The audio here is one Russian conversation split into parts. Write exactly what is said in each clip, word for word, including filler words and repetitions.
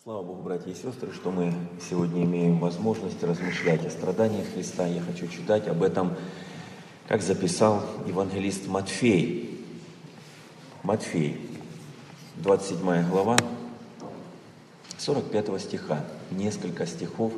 Слава Богу, братья и сестры, что мы сегодня имеем возможность размышлять о страданиях Христа. Я хочу читать об этом, как записал евангелист Матфей. Матфей, двадцать седьмая глава, сорок пятого стиха. Несколько стихов,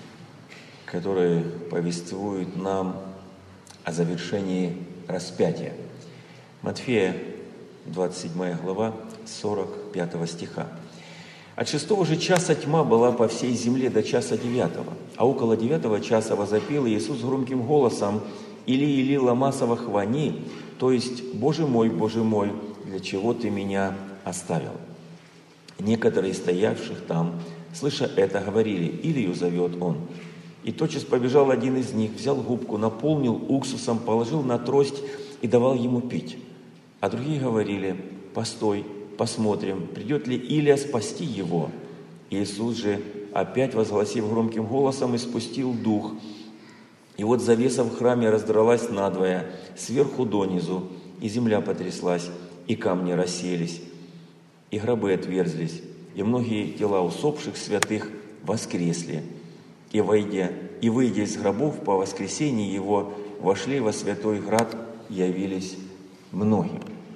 которые повествуют нам о завершении распятия. Матфея, двадцать седьмая глава, сорок пятого стиха. От шестого же часа тьма была по всей земле до часа девятого. А около девятого часа возопил Иисус громким голосом: «Или, Или, лама савахвани», то есть: «Боже мой, Боже мой, для чего ты меня оставил?» Некоторые стоявших там, слыша это, говорили: «Илию зовет он». И тотчас побежал один из них, взял губку, наполнил уксусом, положил на трость и давал ему пить. А другие говорили: «Постой, посмотрим, придет ли Илия спасти его». Иисус же, опять возгласив громким голосом, испустил дух. И вот завеса в храме раздралась надвое, сверху донизу, и земля потряслась, и камни рассеялись, и гробы отверзлись, и многие тела усопших святых воскресли. И, войдя, и выйдя из гробов по воскресении его, вошли во святой град, явились многим.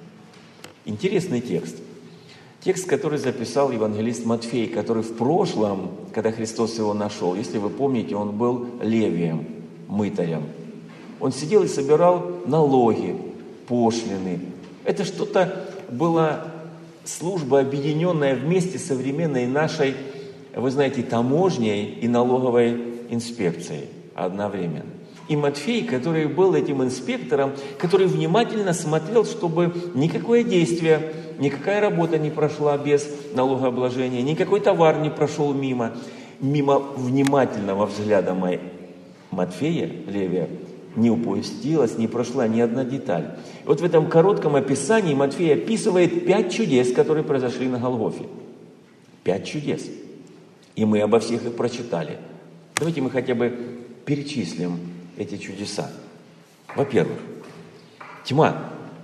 Интересный текст. Текст, который записал евангелист Матфей, который в прошлом, когда Христос его нашел, если вы помните, он был левием, мытарем. Он сидел и собирал налоги, пошлины. Это что-то была служба, объединенная вместе с современной нашей, вы знаете, таможней и налоговой инспекцией одновременно. И Матфей, который был этим инспектором, который внимательно смотрел, чтобы никакое действие, никакая работа не прошла без налогообложения, никакой товар не прошел мимо. Мимо внимательного взгляда Матфея, Левия, не упустилась, не прошла ни одна деталь. И вот в этом коротком описании Матфей описывает пять чудес, которые произошли на Голгофе. Пять чудес. И мы обо всех их прочитали. Давайте мы хотя бы перечислим эти чудеса. Во-первых, тьма.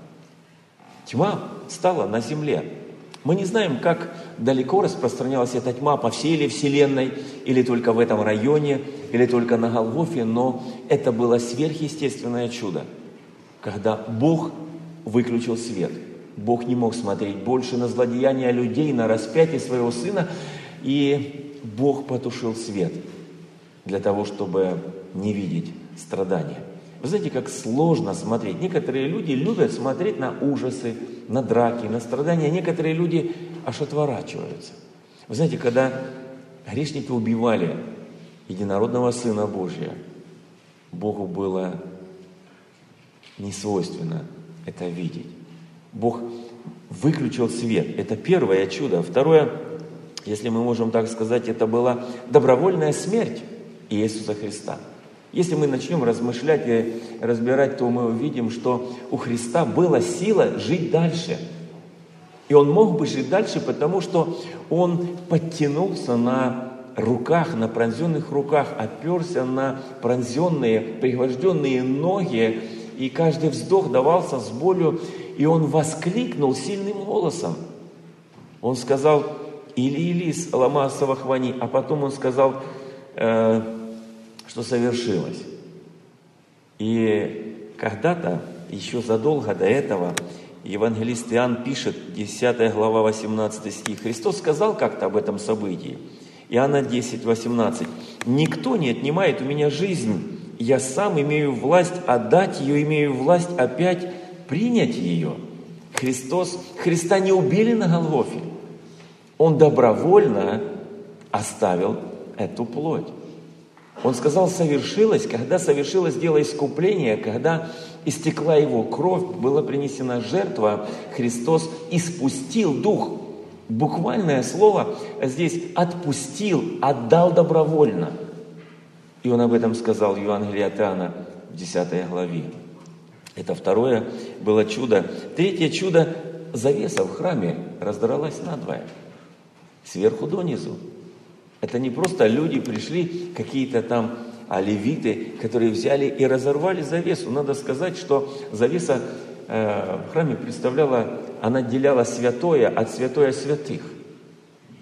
Тьма стала на земле. Мы не знаем, как далеко распространялась эта тьма, по всей ли вселенной, или только в этом районе, или только на Голгофе, но это было сверхъестественное чудо, когда Бог выключил свет. Бог не мог смотреть больше на злодеяния людей, на распятие своего Сына, и Бог потушил свет для того, чтобы не видеть страдания. Вы знаете, как сложно смотреть. Некоторые люди любят смотреть на ужасы, на драки, на страдания. Некоторые люди аж отворачиваются. Вы знаете, когда грешники убивали единородного Сына Божия, Богу было несвойственно это видеть. Бог выключил свет. Это первое чудо. Второе, если мы можем так сказать, это была добровольная смерть Иисуса Христа. Если мы начнем размышлять и разбирать, то мы увидим, что у Христа была сила жить дальше. И Он мог бы жить дальше, потому что Он подтянулся на руках, на пронзенных руках, оперся на пронзенные, пригвожденные ноги, и каждый вздох давался с болью, и Он воскликнул сильным голосом. Он сказал: «Или, Или, лама савахвани», а потом Он сказал, э, что совершилось. И когда-то, еще задолго до этого, евангелист Иоанн пишет, десятая глава, восемнадцатый стих. Христос сказал как-то об этом событии. Иоанна десять, восемнадцать. «Никто не отнимает у меня жизнь. Я сам имею власть отдать ее, имею власть опять принять ее». Христос, Христа не убили на Голгофе. Он добровольно оставил эту плоть. Он сказал: совершилось, когда совершилось дело искупления, когда истекла Его кровь, была принесена жертва, Христос испустил Дух. Буквальное слово здесь «отпустил», «отдал добровольно». И Он об этом сказал в Евангелии от Иоанна в десятой главе. Это второе было чудо. Третье чудо – завеса в храме раздралась надвое, сверху донизу. Это не просто люди пришли, какие-то там а левиты, которые взяли и разорвали завесу. Надо сказать, что завеса э, в храме представляла, она отделяла святое от святое святых.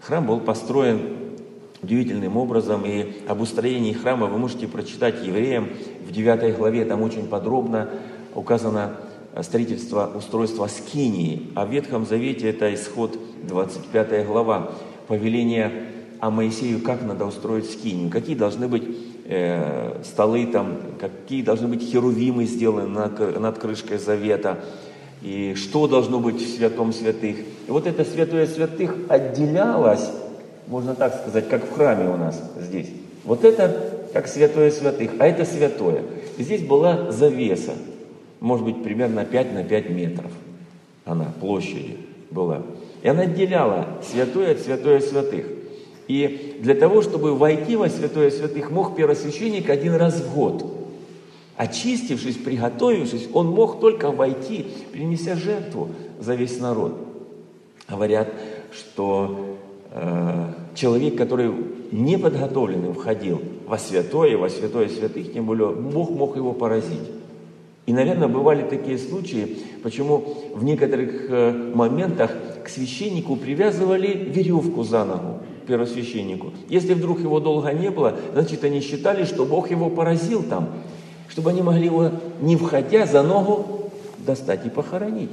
Храм был построен удивительным образом, и об устроении храма вы можете прочитать Евреям в девятой главе, там очень подробно указано строительство, устройство скинии, а в Ветхом Завете это Исход двадцать пятая глава, повеление о Моисею, как надо устроить скинию, какие должны быть э, столы там, какие должны быть херувимы сделаны над, над крышкой завета, и что должно быть в святом святых. И вот это святое святых отделялось, можно так сказать, как в храме у нас здесь. Вот это как святое святых, а это святое. И здесь была завеса, может быть, примерно пять на пять метров она площади была. И она отделяла святое от святое святых. И для того, чтобы войти во святое святых, мог первосвященник один раз в год. Очистившись, приготовившись, он мог только войти, принеся жертву за весь народ. Говорят, что э, человек, который неподготовленным входил во святое, во святое святых, тем более Бог мог его поразить. И, наверное, бывали такие случаи, почему в некоторых э, моментах к священнику привязывали веревку за ногу, первосвященнику. Если вдруг его долго не было, значит, они считали, что Бог его поразил там, чтобы они могли его, не входя, за ногу достать и похоронить.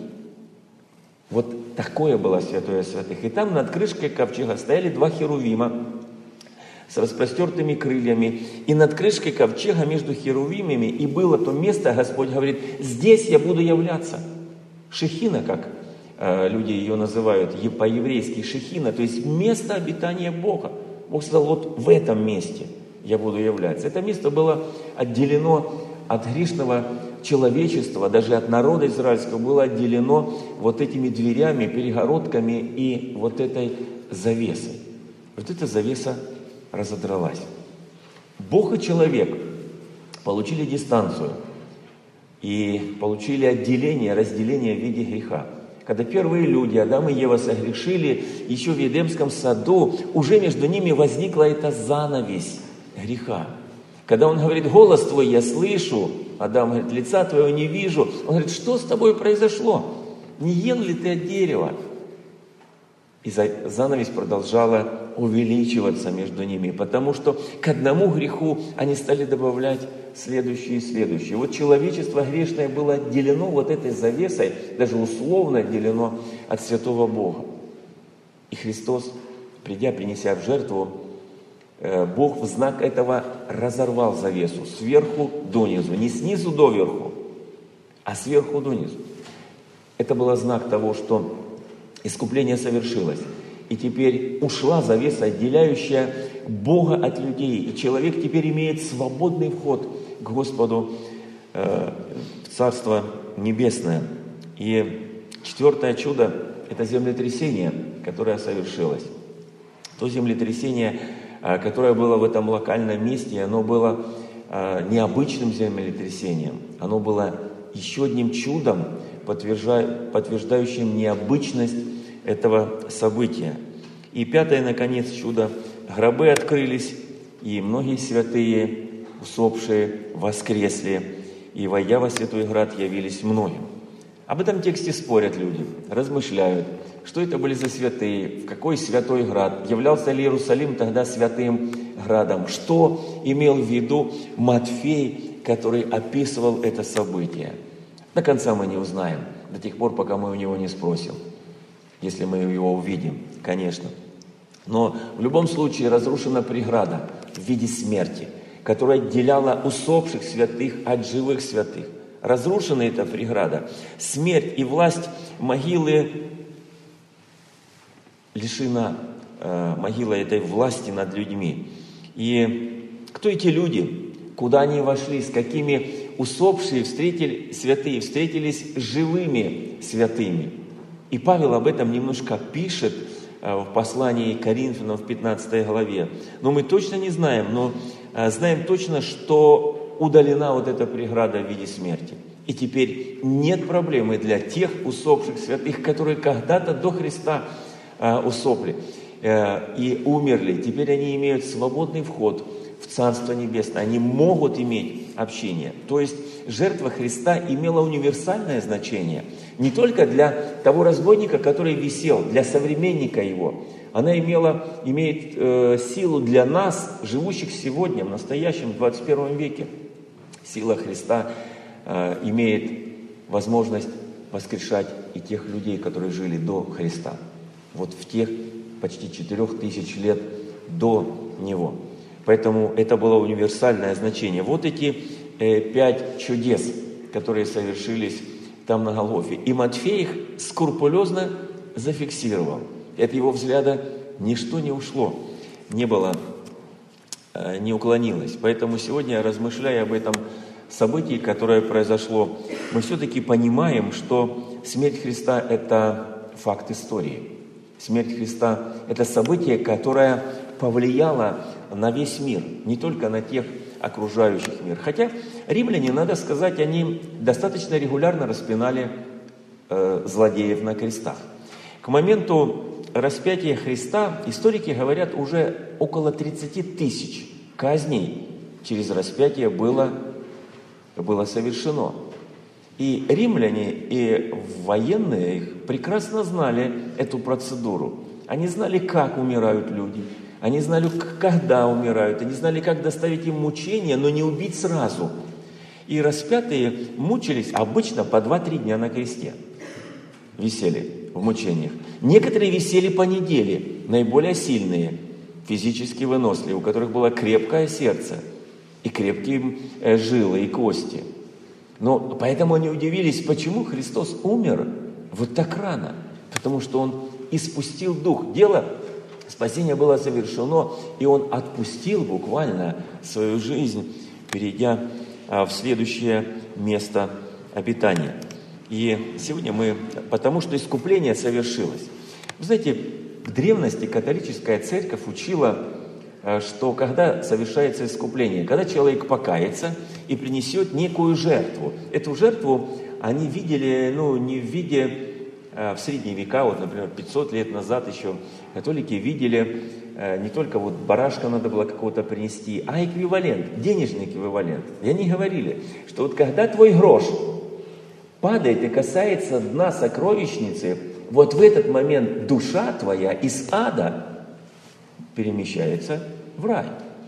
Вот такое было святое святых. И там над крышкой ковчега стояли два херувима с распростертыми крыльями. И над крышкой ковчега между херувимами и было то место, Господь говорит, здесь я буду являться. Шехина, как э, люди ее называют по-еврейски, Шехина, то есть место обитания Бога. Бог сказал, вот в этом месте я буду являться. Это место было отделено от грешного человечества, даже от народа израильского, было отделено вот этими дверями, перегородками и вот этой завесой. Вот эта завеса разодралась. Бог и человек получили дистанцию и получили отделение, разделение в виде греха. Когда первые люди, Адам и Ева, согрешили, еще в Едемском саду, уже между ними возникла эта занавесь греха. Когда он говорит, голос твой я слышу, Адам говорит, лица твоего не вижу. Он говорит, что с тобой произошло? Не ел ли ты от дерева? И занавесь продолжала увеличиваться между ними, потому что к одному греху они стали добавлять следующие и следующие. Вот человечество грешное было отделено вот этой завесой, даже условно отделено от святого Бога. И Христос, придя, принеся в жертву, Бог в знак этого разорвал завесу сверху донизу, не снизу доверху, а сверху донизу. Это был знак того, что искупление совершилось. И теперь ушла завеса, отделяющая Бога от людей. И человек теперь имеет свободный вход к Господу э, в Царство Небесное. И четвертое чудо – это землетрясение, которое совершилось. То землетрясение, э, которое было в этом локальном месте, оно было э, необычным землетрясением. Оно было еще одним чудом, подтверждающим необычность этого события. И пятое, наконец, чудо. Гробы открылись, и многие святые, усопшие, воскресли, и, войдя во святой град, явились многим. Об этом тексте спорят люди, размышляют, что это были за святые, в какой святой град, являлся ли Иерусалим тогда святым градом, что имел в виду Матфей, который описывал это событие. До конца мы не узнаем, до тех пор, пока мы у него не спросим. Если мы его увидим, конечно. Но в любом случае разрушена преграда в виде смерти, которая отделяла усопших святых от живых святых. Разрушена эта преграда. Смерть и власть могилы лишена, э, могила этой власти над людьми. И кто эти люди? Куда они вошли? С какими усопшие встретили, святые встретились с живыми святыми? И Павел об этом немножко пишет в послании к Коринфянам в пятнадцатой главе. Но мы точно не знаем, но знаем точно, что удалена вот эта преграда в виде смерти. И теперь нет проблемы для тех усопших святых, которые когда-то до Христа усопли и умерли. Теперь они имеют свободный вход в Царство Небесное. Они могут иметь общение. То есть жертва Христа имела универсальное значение не только для того разбойника, который висел, для современника его, она имела, имеет э, силу для нас, живущих сегодня, в настоящем, в двадцать первом веке. Сила Христа э, имеет возможность воскрешать и тех людей, которые жили до Христа. Вот в тех почти четырех тысяч лет до Него. Поэтому это было универсальное значение. Вот эти э, пять чудес, которые совершились там на Голгофе. И Матфей их скрупулезно зафиксировал. От его взгляда ничто не ушло, не было, э, не уклонилось. Поэтому сегодня, размышляя об этом событии, которое произошло, мы все-таки понимаем, что смерть Христа – это факт истории. Смерть Христа – это событие, которое повлияло на весь мир, не только на тех окружающих мир. Хотя римляне, надо сказать, они достаточно регулярно распинали э, злодеев на крестах. К моменту распятия Христа, историки говорят, уже около тридцати тысяч казней через распятие было, было совершено. И римляне, и военные их прекрасно знали эту процедуру. Они знали, как умирают люди. Они знали, когда умирают. Они знали, как доставить им мучения, но не убить сразу. И распятые мучились обычно по два-три дня на кресте. Висели в мучениях. Некоторые висели по неделе, наиболее сильные, физически выносливые, у которых было крепкое сердце и крепкие жилы и кости. Но поэтому они удивились, почему Христос умер вот так рано. Потому что Он испустил Дух. Дело, спасение было совершено, и Он отпустил буквально свою жизнь, перейдя в следующее место обитания. И сегодня мы, потому что искупление совершилось. Вы знаете, в древности католическая церковь учила, что когда совершается искупление, когда человек покается и принесет некую жертву, эту жертву они видели, ну, не в виде, в средние века, вот, например, пятьсот лет назад еще католики видели, не только вот барашка надо было какого-то принести, а эквивалент, денежный эквивалент. И они говорили, что вот когда твой грош падает и касается дна сокровищницы, вот в этот момент душа твоя из ада перемещается в рай.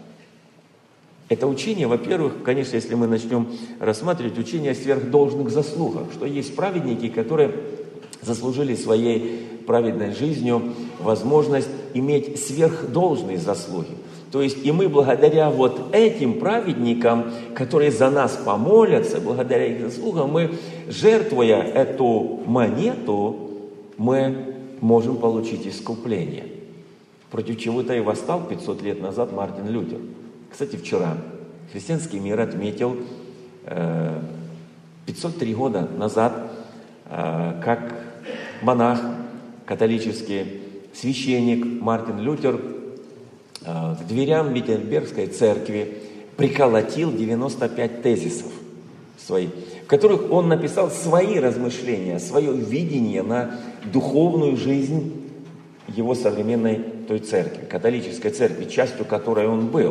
Это учение, во-первых, конечно, если мы начнем рассматривать учение о сверхдолжных заслугах, что есть праведники, которые заслужили своей праведной жизнью возможность иметь сверхдолжные заслуги. То есть и мы благодаря вот этим праведникам, которые за нас помолятся, благодаря их заслугам, мы, жертвуя эту монету, мы можем получить искупление. Против чего-то и восстал пятьсот лет назад Мартин Лютер. Кстати, вчера христианский мир отметил э, пятьсот три года назад, э, как монах католический, священник Мартин Лютер э, к дверям Виттенбергской церкви приколотил девяносто пять тезисов своих, в которых он написал свои размышления, свое видение на духовную жизнь его современной той церкви, католической церкви, частью которой он был.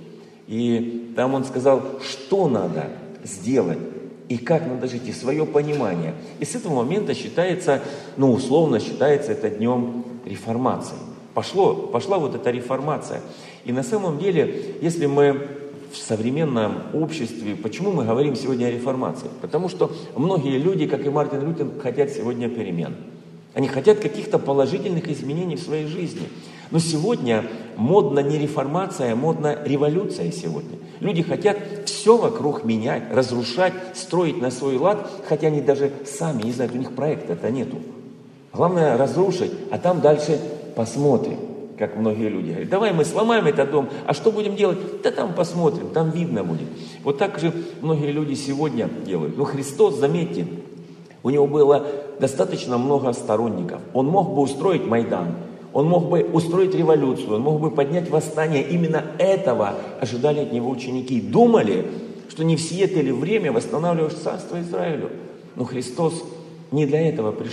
И там он сказал, что надо сделать и как надо жить, и свое понимание. И с этого момента считается, ну, условно считается это днем реформации. Пошло, пошла вот эта реформация. И на самом деле, если мы в современном обществе, почему мы говорим сегодня о реформации? Потому что многие люди, как и Мартин Лютер, хотят сегодня перемен. Они хотят каких-то положительных изменений в своей жизни. Но сегодня модно не реформация, а модно революция сегодня. Люди хотят все вокруг менять, разрушать, строить на свой лад, хотя они даже сами не знают, у них проекта-то нету. Главное разрушить, а там дальше посмотрим, как многие люди говорят. Давай мы сломаем этот дом, а что будем делать? Да там посмотрим, там видно будет. Вот так же многие люди сегодня делают. Но Христос, заметьте, у него было достаточно много сторонников. Он мог бы устроить Майдан, он мог бы устроить революцию, он мог бы поднять восстание. Именно этого ожидали от него ученики. Думали, что не в сие ли время восстанавливаешь царство Израилю. Но Христос не для этого пришел.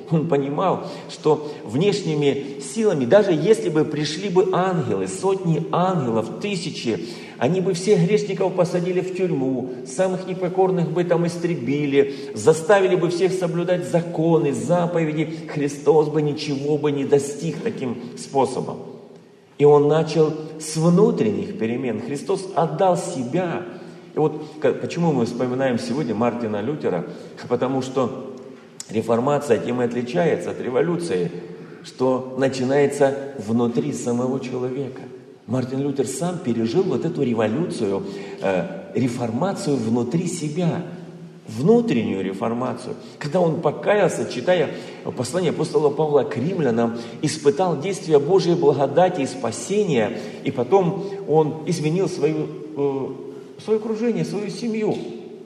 Он понимал, что внешними силами, даже если бы пришли бы ангелы, сотни ангелов, тысячи, они бы всех грешников посадили в тюрьму, самых непокорных бы там истребили, заставили бы всех соблюдать законы, заповеди, Христос бы ничего бы не достиг таким способом. И Он начал с внутренних перемен. Христос отдал себя. И вот почему мы вспоминаем сегодня Мартина Лютера? Потому что реформация тем и отличается от революции, что начинается внутри самого человека. Мартин Лютер сам пережил вот эту революцию, э, реформацию внутри себя, внутреннюю реформацию. Когда он покаялся, читая послание апостола Павла к римлянам, испытал действие Божьей благодати и спасения, и потом он изменил свою, э, свое окружение, свою семью.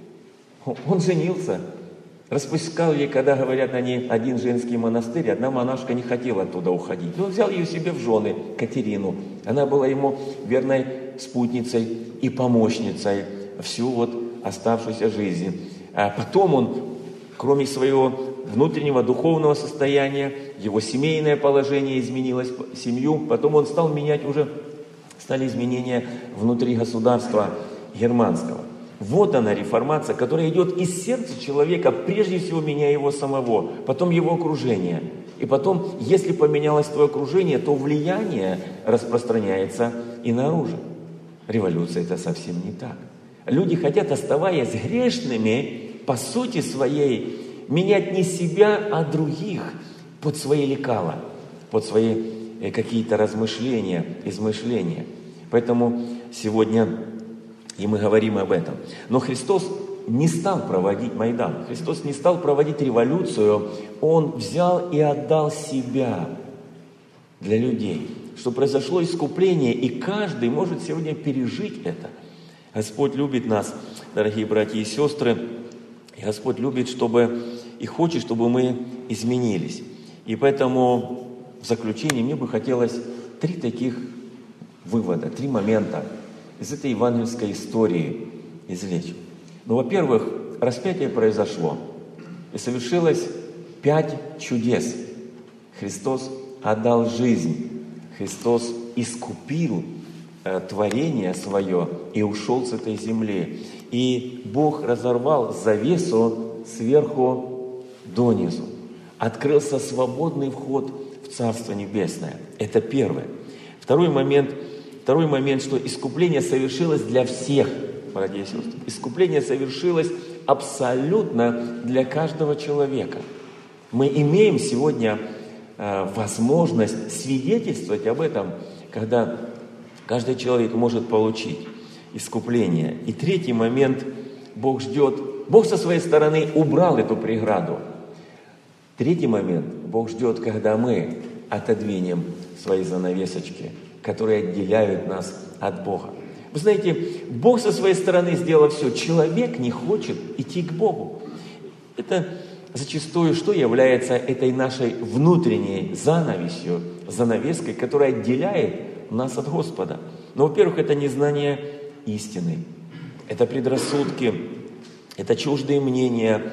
Он женился. Распускал ей, когда говорят они, один женский монастырь, одна монашка не хотела оттуда уходить. Но он взял ее себе в жены, Катерину. Она была ему верной спутницей и помощницей всю вот оставшуюся жизнь. А потом он, кроме своего внутреннего духовного состояния, его семейное положение изменилось, семью, потом он стал менять уже, стали изменения внутри государства германского. Вот она, реформация, которая идет из сердца человека, прежде всего меняя его самого, потом его окружение. И потом, если поменялось твое окружение, то влияние распространяется и наружу. Революция – это совсем не так. Люди хотят, оставаясь грешными, по сути своей, менять не себя, а других под свои лекала, под свои какие-то размышления, измышления. Поэтому сегодня и мы говорим об этом. Но Христос не стал проводить Майдан. Христос не стал проводить революцию. Он взял и отдал себя для людей. Что произошло искупление, и каждый может сегодня пережить это. Господь любит нас, дорогие братья и сестры. И Господь любит, чтобы и хочет, чтобы мы изменились. И поэтому в заключение мне бы хотелось три таких вывода, три момента из этой евангельской истории извлечь. Ну, во-первых, распятие произошло, и совершилось пять чудес. Христос отдал жизнь, Христос искупил э, творение свое и ушел с этой земли. И Бог разорвал завесу сверху донизу. Открылся свободный вход в Царство Небесное. Это первое. Второй момент – Второй момент, что искупление совершилось для всех, братья и сестры. Искупление совершилось абсолютно для каждого человека. Мы имеем сегодня э, возможность свидетельствовать об этом, когда каждый человек может получить искупление. И третий момент, Бог ждет, Бог со своей стороны убрал эту преграду. Третий момент, Бог ждет, когда мы отодвинем свои занавесочки, которые отделяют нас от Бога. Вы знаете, Бог со своей стороны сделал все. Человек не хочет идти к Богу. Это зачастую что является этой нашей внутренней занавесью, занавеской, которая отделяет нас от Господа. Но, во-первых, это незнание истины. Это предрассудки, это чуждые мнения,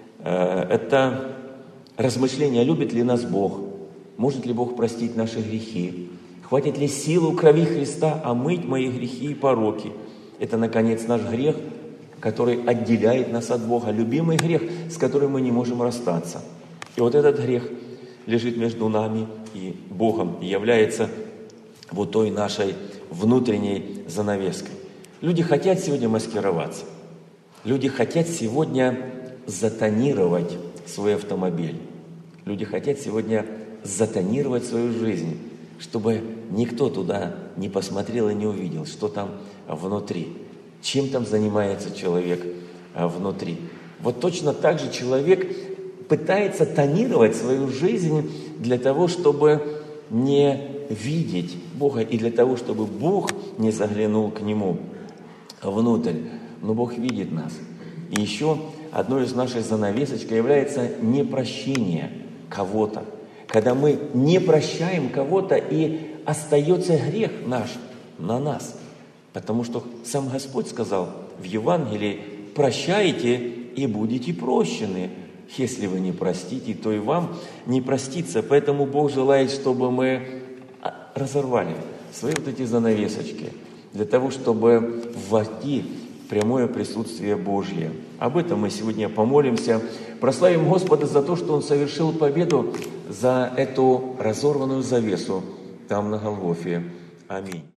это размышления, любит ли нас Бог, может ли Бог простить наши грехи, хватит ли силы крови Христа омыть мои грехи и пороки. Это, наконец, наш грех, который отделяет нас от Бога, любимый грех, с которым мы не можем расстаться. И вот этот грех лежит между нами и Богом и является вот той нашей внутренней занавеской. Люди хотят сегодня маскироваться. Люди хотят сегодня затонировать свой автомобиль. Люди хотят сегодня затонировать свою жизнь, чтобы никто туда не посмотрел и не увидел, что там внутри. Чем там занимается человек внутри. Вот точно так же человек пытается тонировать свою жизнь для того, чтобы не видеть Бога и для того, чтобы Бог не заглянул к нему внутрь. Но Бог видит нас. И еще одной из наших занавесочек является непрощение кого-то. Когда мы не прощаем кого-то, и остается грех наш на нас. Потому что сам Господь сказал в Евангелии: прощайте и будете прощены. Если вы не простите, то и вам не простится. Поэтому Бог желает, чтобы мы разорвали свои вот эти занавесочки, для того, чтобы войти в прямое присутствие Божье. Об этом мы сегодня помолимся. Прославим Господа за то, что Он совершил победу за эту разорванную завесу там на Голгофе. Аминь.